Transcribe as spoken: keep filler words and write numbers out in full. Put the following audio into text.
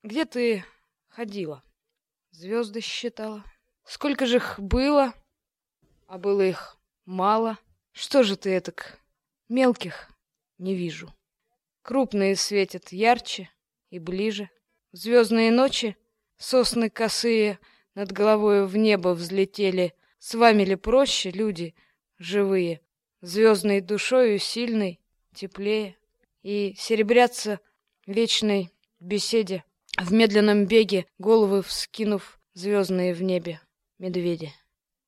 Где ты ходила? Звезды считала? Сколько же их было? А было их мало. Что же ты этак мелких не вижу? Крупные светят ярче и ближе. В звездные ночи сосны косые над головой в небо взлетели. С вами ли проще, люди живые, звездной душою сильной, теплее, и серебрятся в вечной беседе, в медленном беге, головы вскинув, звездные в небе медведи?